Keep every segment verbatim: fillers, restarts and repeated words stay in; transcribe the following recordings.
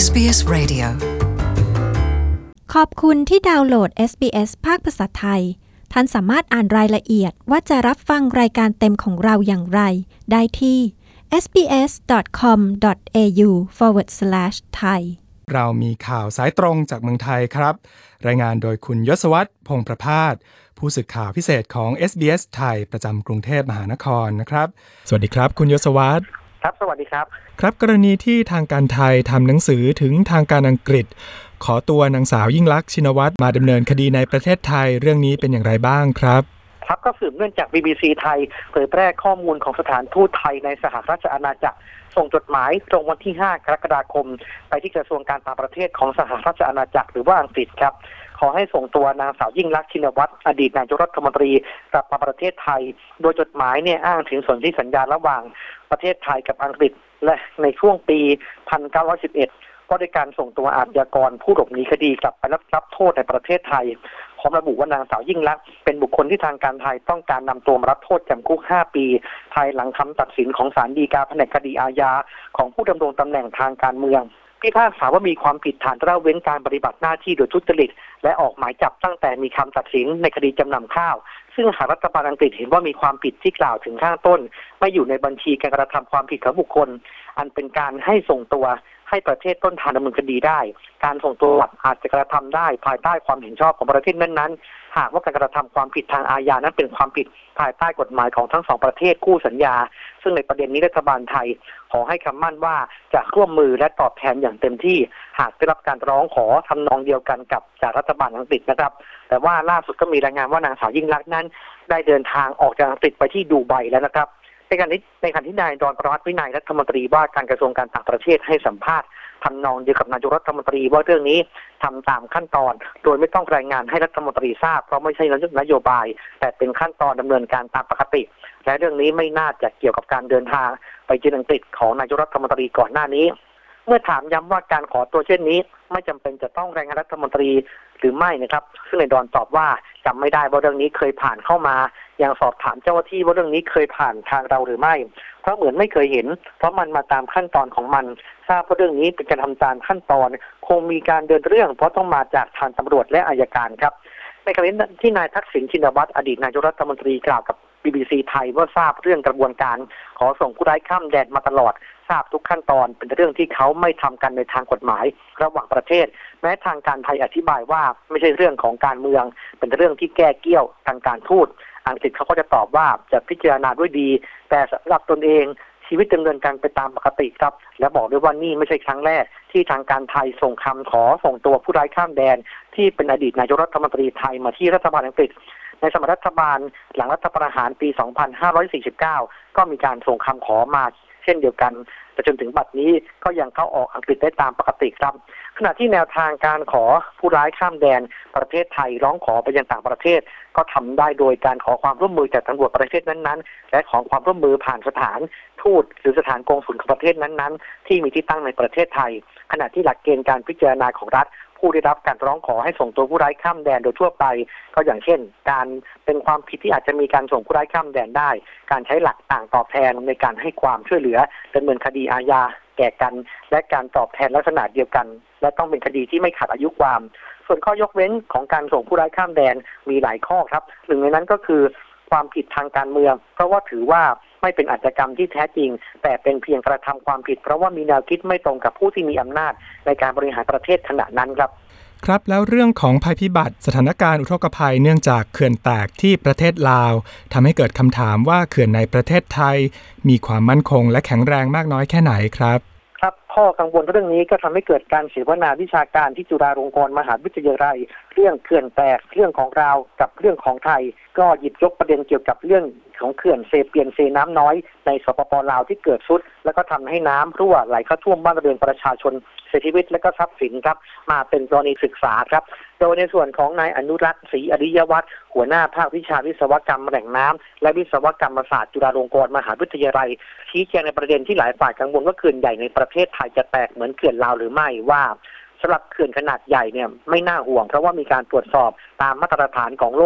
เอส บี เอส Radio ขอบคุณที่ดาวน์โหลด เอส บี เอส ภาคภาษาไทยท่านสามารถอ่านรายละเอียดว่าจะรับฟังรายการเต็มของเราอย่างไรได้ที่ เอส บี เอส ดอท คอม ดอท เอ ยู สแลช ไทยเรามีข่าวสายตรงจากเมืองไทยครับรายงานโดยคุณยศวัฒน์พงษ์ประภาสผู้สื่อข่าวพิเศษของ เอส บี เอส ไทยประจำกรุงเทพมหานครนะครับสวัสดีครับคุณยศวัฒน์ครับสวัสดีครับครับกรณีที่ทางการไทยทำหนังสือถึงทางการอังกฤษขอตัวนางสาวยิ่งลักษณ์ชินวัตรมาดำเนินคดีในประเทศไทยเรื่องนี้เป็นอย่างไรบ้างครับครับก็สืบเนื่องจาก บี บี ซี ไทยเผยแพร่ข้อมูลของสถานทูตไทยในสหราชอาณาจักรส่งจดหมายตรงวันที่ห้ากรกฎาคมไปที่กระทรวงการต่างประเทศของสหราชอาณาจักรหรือว่าอังกฤษครับขอให้ส่งตัวนางสาวยิ่งลักษณ์ชินวัตรอดีตนายกรัฐมนตรีกลับมาประเทศไทยโดยจดหมายเนี่ยอ้างถึงสนธิสัญญาระหว่างประเทศไทยกับอังกฤษและในช่วงปีหนึ่งพันเก้าร้อยสิบเอ็ดก็ได้การส่งตัวอาชญากรผู้หลบหนีคดีกลับไปรับรับโทษในประเทศไทยพร้อมระบุว่านางสาวยิ่งลักษณ์เป็นบุคคลที่ทางการไทยต้องการนำตัวมารับโทษจำคุกห้าปีภายหลังคำตัดสินของศาลฎีกาแผนกคดีอาญาของผู้ดำรงตำแหน่งทางการเมืองพิพากษาว่ามีความผิดฐานละเว้นการปฏิบัติหน้าที่โดยทุจริตและออกหมายจับตั้งแต่มีคำตัดสินในคดีจำนำข้าวซึ่งหากรัฐบาลอังกฤษเห็นว่ามีความผิดที่กล่าวถึงข้างต้นไม่อยู่ในบัญชีการกระทำความผิดของบุคคลอันเป็นการให้ส่งตัวให้ประเทศต้นทางดำเนินคดีได้การส่งตัวอาจจะกระทำได้ภายใต้ความเห็นชอบของประเทศนั้นๆหากว่าการกระทำความผิดทางอาญานั้นเป็นความผิดภายใต้กฎหมายของทั้งสองประเทศคู่สัญญาซึ่งในประเด็นนี้รัฐบาลไทยขอให้คำมั่นว่าจะร่วมมือและตอบแทนอย่างเต็มที่หากได้รับการร้องขอทำนองเดียวกันกับจากรัฐบาลอังกฤษนะครับแต่ว่าล่าสุดก็มีรายงานว่านางสาวยิ่งลักษณ์นั้นได้เดินทางออกจากอังกฤษไปที่ดูไบแล้วนะครับในการนี้ในการที่นายดอนประวัติวินัยรัฐมนตรีว่าการกระทรวงการต่างประเทศให้สัมภาษณ์ทำนองเดียวกับนายกรัฐมนตรีว่าเรื่องนี้ทำตามขั้นตอนโดยไม่ต้องรายงานให้รัฐมนตรีทราบเพราะไม่ใช่นโยบายแต่เป็นขั้นตอนดำเนินการตามปกติและเรื่องนี้ไม่น่าจะเกี่ยวกับการเดินทางไปเยือนอังกฤษของนายกรัฐมนตรีก่อนหน้านี้เมื่อถามย้ำว่าการขอตัวเช่นนี้ไม่จำเป็นจะต้องรายงานรัฐมนตรีหรือไม่นะครับซึ่งนายดอนตอบว่าจำไม่ได้ว่าเรื่องนี้เคยผ่านเข้ามายังสอบถามเจ้าหน้าที่ว่าเรื่องนี้เคยผ่านทางเราหรือไม่เพราะเหมือนไม่เคยเห็นเพราะมันมาตามขั้นตอนของมันทราบว่าเรื่องนี้เป็นการทำตามขั้นตอนคงมีการเดินเรื่องเพราะต้องมาจากทางตำรวจและอัยการครับในกรณีที่นายทักษิณชินวัตรอดีตนายกรัฐมนตรีกล่าวกับ บี บี ซี ไทยว่าทราบเรื่องกระบวนการขอส่งผู้ร้ายข้ามแดนมาตลอดทราบทุกขั้นตอนเป็นเรื่องที่เขาไม่ทำกันในทางกฎหมายระหว่างประเทศแม้ทางการไทยอธิบายว่าไม่ใช่เรื่องของการเมืองเป็นเรื่องที่แก้เกี้ยวทางการทูตอังกฤษเขาก็จะตอบว่าจะพิจารณาด้วยดีแต่สำหรับตนเองชีวิตดำเนินการไปตามปกติครับและบอกด้วยว่านี่ไม่ใช่ครั้งแรกที่ทางการไทยส่งคำขอส่งตัวผู้ร้ายข้ามแดนที่เป็นอดีตนายกรัฐมนตรีไทยมาที่รัฐบาลอังกฤษในสมัยรัฐบาลหลังรัฐประหารปี สองพันห้าร้อยสี่สิบเก้า ก็มีการส่งคำขอมาเช่นเดียวกันแต่จนถึงบัดนี้ก็ยังเข้าออกอังกฤษได้ตามปกติครับขณะที่แนวทางการขอผู้ร้ายข้ามแดนประเทศไทยร้องขอไปยังต่างประเทศก็ทำได้โดยการขอความร่วมมือจากตำรวจประเทศนั้นๆและขอความร่วมมือผ่านสถานทูตหรือสถานกงสุลของประเทศนั้นๆที่มีที่ตั้งในประเทศไทยขณะที่หลักเกณฑ์การพิจารณาของรัฐผู้ได้รับการร้องขอให้ส่งตัวผู้ร้ายข้ามแดนโดยทั่วไปก็อย่างเช่นการเป็นความผิดที่อาจจะมีการส่งผู้ร้ายข้ามแดนได้การใช้หลักต่างตอบแทนในการให้ความช่วยเหลือดำเนินคดีอาญาแก่กันและการตอบแทนลักษณะเดียวกันและต้องเป็นคดีที่ไม่ขาดอายุความส่วนข้อยกเว้นของการส่งผู้ร้ายข้ามแดนมีหลายข้อครับหนึ่งในนั้นก็คือความผิดทางการเมืองเพราะว่าถือว่าไม่เป็นอาชญากรรมที่แท้จริงแต่เป็นเพียงกระทำความผิดเพราะว่ามีแนวคิดไม่ตรงกับผู้ที่มีอำนาจในการบริหารประเทศขณะนั้นครับครับแล้วเรื่องของภัยพิบัติสถานการณ์อุทกภัยเนื่องจากเขื่อนแตกที่ประเทศลาวทำให้เกิดคำถามว่าเขื่อนในประเทศไทยมีความมั่นคงและแข็งแรงมากน้อยแค่ไหนครับครับข้อกังวลเรื่องนี้ก็ทำให้เกิดการเสวนาวิชาการที่จุฬาลงกรณ์มหาวิทยาลัยเรื่องเขื่อนแตกเรื่องของลาวกับเรื่องของไทยก็หยิบยกประเด็นเกี่ยวกับเรื่องของเขื่อนเซเปียนเซน้ำน้อยในสปป.ลาวที่เกิดทรุดแล้วก็ทำให้น้ำรั่วไหลเข้าท่วมบ้านเรือนประชาชนเสียชีวิตและก็ทรัพย์สินครับมาเป็นกรณีศึกษาครับโดยในส่วนของนายอนุรักษ์ศรีอริยวัฒน์หัวหน้าภาควิชาวิศวกรรมแหล่งน้ำและวิศวกรรมศาสตร์จุฬาลงกรณ์มหาวิทยาลัยชี้แจงในประเด็นที่หลายฝ่ายกังวลว่าเขื่อนใหญ่ในประเทศไทยจะแตกเหมือนเขื่อนลาวหรือไม่ว่าสำหรับเขื่อนขนาดใหญ่เนี่ยไม่น่าห่วงเพราะว่ามีการตรวจสอบตามมาตรฐานของโลก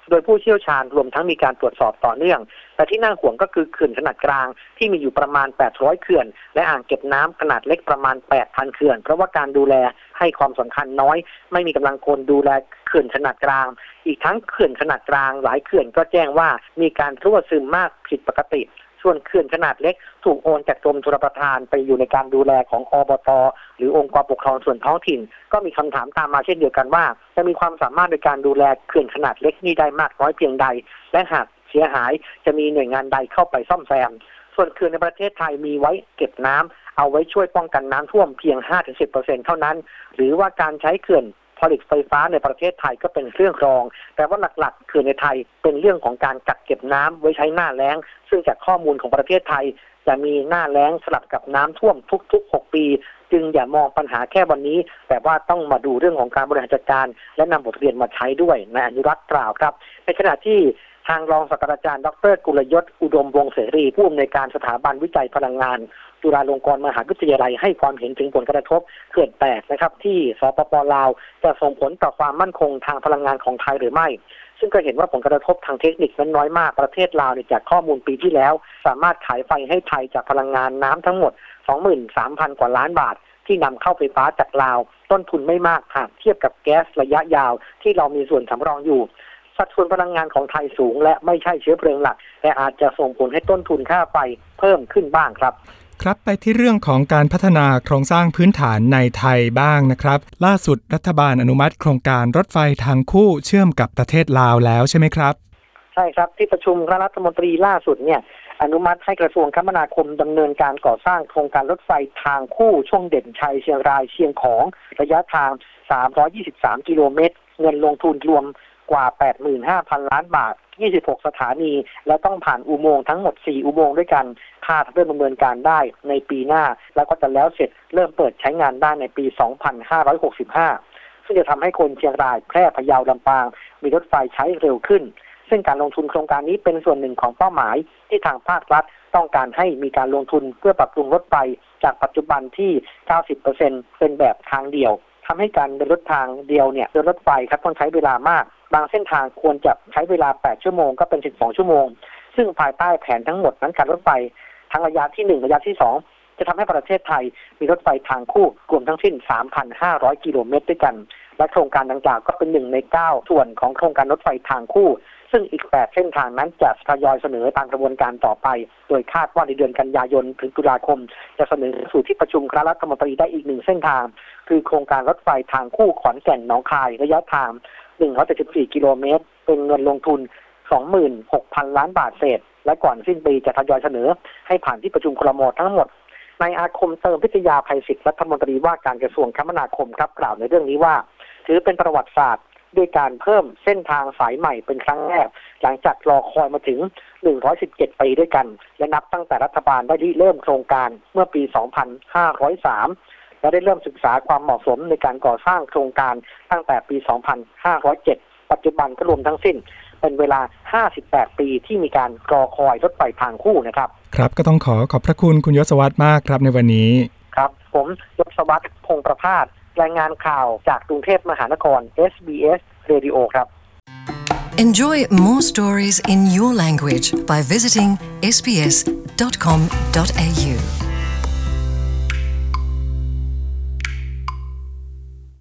โดยผู้เชี่ยวชาญรวมทั้งมีการตรวจสอบต่อเนื่องแต่ที่น่าห่วงก็คือเขื่อนขนาดกลางที่มีอยู่ประมาณแปดร้อยเขื่อนและอ่างเก็บน้ำขนาดเล็กประมาณ แปดพัน เขื่อนเพราะว่าการดูแลให้ความสำคัญน้อยไม่มีกำลังคนดูแลเขื่อนขนาดกลางอีกทั้งเขื่อนขนาดกลางหลายเขื่อนก็แจ้งว่ามีการรั่วซึมมากผิดปกติส่วนเขื่อนขนาดเล็กถูกโอนจากกรมชลประทานไปอยู่ในการดูแลของอบต.หรือองค์กรปกครองส่วนท้องถิ่นก็มีคำถามตามมาเช่นเดียวกันว่าจะมีความสามารถในการดูแลเขื่อนขนาดเล็กนี้ได้มากน้อยเพียงใดและหากเสียหายจะมีหน่วยงานใดเข้าไปซ่อมแซมส่วนเขื่อนในประเทศไทยมีไว้เก็บน้ำเอาไว้ช่วยป้องกันน้ำท่วมเพียง ห้าถึงสิบเปอร์เซ็นต์ เท่านั้นหรือว่าการใช้เขื่อนผลิตไฟฟ้าในประเทศไทยก็เป็นเครื่องรองแต่ว่าหลักๆเขื่อนในไทยเป็นเรื่องของการกักเก็บน้ำไว้ใช้หน้าแล้งซึ่งจากข้อมูลของประเทศไทยจะมีหน้าแล้งสลับกับน้ำท่วมทุกๆหกปีจึงอย่ามองปัญหาแค่วันนี้แต่ว่าต้องมาดูเรื่องของการบริหารจัดการและนำบทเรียนมาใช้ด้วยนายอนุรักษ์กล่าวครับในขณะที่ทางรองศาสตราจารย์ดรกุลยศอุดมวงศ์เสรีผู้อำนวยการสถาบันวิจัยพลังงานจุฬาลงกรณ์มหาวิทยาลัยให้ความเห็นถึงผลกระทบเขื่อนแตกนะครับที่สปป.ลาวจะส่งผลต่อความมั่นคงทางพลังงานของไทยหรือไม่ซึ่งก็เห็นว่าผลกระทบทางเทคนิคนั้นน้อยมากประเทศลาวจากข้อมูลปีที่แล้วสามารถขายไฟให้ไทยจากพลังงานน้ำทั้งหมด สองหมื่นสามพัน กว่าล้านบาทที่นำเข้าไฟฟ้าจากลาวต้นทุนไม่มากหากเทียบกับแก๊สระยะยาวที่เรามีส่วนสำรองอยู่สัดส่วนพลังงานของไทยสูงและไม่ใช่เชื้อเพลิงหลักแต่อาจจะส่งผลให้ต้นทุนค่าไฟเพิ่มขึ้นบ้างครับครับไปที่เรื่องของการพัฒนาโครงสร้างพื้นฐานในไทยบ้างนะครับล่าสุดรัฐบาลอนุมัติโครงการรถไฟทางคู่เชื่อมกับประเทศลาวแล้วใช่ไหมครับใช่ครับที่ประชุมคณะรัฐมนตรีล่าสุดเนี่ยอนุมัติให้กระทรวงคมนาคมดำเนินการก่อสร้างโครงการรถไฟทางคู่ช่วงเด่นชัยเชียงรายเชียงของระยะทางสามร้อยยี่สิบสามกิโลเมตรเงินลงทุนรวมกว่า แปดหมื่นห้าพัน ล้านบาทยี่สิบหกสถานีและต้องผ่านอุโมงค์ทั้งหมดสี่อุโมงค์ด้วยกันคาดเริ่มดำเนินการได้ในปีหน้าแล้วก็จะแล้วเสร็จเริ่มเปิดใช้งานได้ในปีสองพันห้าร้อยหกสิบห้าซึ่งจะทำให้คนเชียงรายแพร่พะเยาลำปางมีรถไฟใช้เร็วขึ้นซึ่งการลงทุนโครงการนี้เป็นส่วนหนึ่งของเป้าหมายที่ทางภาครัฐต้องการให้มีการลงทุนเพื่อปรับปรุงรถไฟจากปัจจุบันที่ เก้าสิบเปอร์เซ็นต์ เป็นแบบทางเดียวทำให้การเดินรถทางเดียวเนี่ยเดินรถไฟครับต้องใช้เวลามากบางเส้นทางควรจะใช้เวลาแปดชั่วโมงก็เป็นสิบสองชั่วโมงซึ่งภายใต้แผนทั้งหมดนั้นการรถไฟทั้งระยะที่หนึ่งระยะที่สองจะทำให้ประเทศไทยมีรถไฟทางคู่รวมทั้งสิ้น สามพันห้าร้อย กิโลเมตรด้วยกันและโครงการดังกล่าวก็เป็นหนึ่งในเก้าส่วนของโครงการรถไฟทางคู่ซึ่งอีกแปดเส้นทางนั้นจะทยอยเสนอตามกระบวนการต่อไปโดยคาดว่าในเดือนกันยายนถึงตุลาคมจะเสนอสู่ที่ประชุมคณะรัฐมนตรีได้อีกหนึ่งเส้นทางคือโครงการรถไฟทางคู่ขอนแก่นหนองคายระยะทางหนึ่งร้อยเจ็ดสิบสี่กิโลเมตรเป็นเงินลงทุน สองหมื่นหกพัน ล้านบาทเศษและก่อนสิ้นปีจะทยอยเสนอให้ผ่านที่ประชุมครม.ทั้งหมดนายอาคมเติมพิทยาภัยศิษย์รัฐมนตรีว่าการกระทรวงคมนาคมครับกล่าวในเรื่องนี้ว่าถือเป็นประวัติศาสตร์ด้วยการเพิ่มเส้นทางสายใหม่เป็นครั้งแรกหลังจากรอคอยมาถึงหนึ่งร้อยสิบเจ็ดปีด้วยกันและนับตั้งแต่รัฐบาลได้ริเริ่มโครงการเมื่อปีสองพันห้าร้อยสามและได้เริ่มศึกษาความเหมาะสมในการก่อสร้างโครงการตั้งแต่ปีสองพันห้าร้อยเจ็ดปัจจุบันก็รวมทั้งสิ้นเป็นเวลาห้าสิบแปดปีที่มีการรอคอยรถไฟทางคู่นะครับครับก็ต้องขอขอบพระคุณคุณยศวัฒน์มากครับในวันนี้ครับผมยศวัฒน์พงษ์ประภาสรายงานข่าวจากกรุงเทพมหานคร เอส บี เอส Radio ครับ Enjoy more stories in your language by visiting s b s dot com dot a u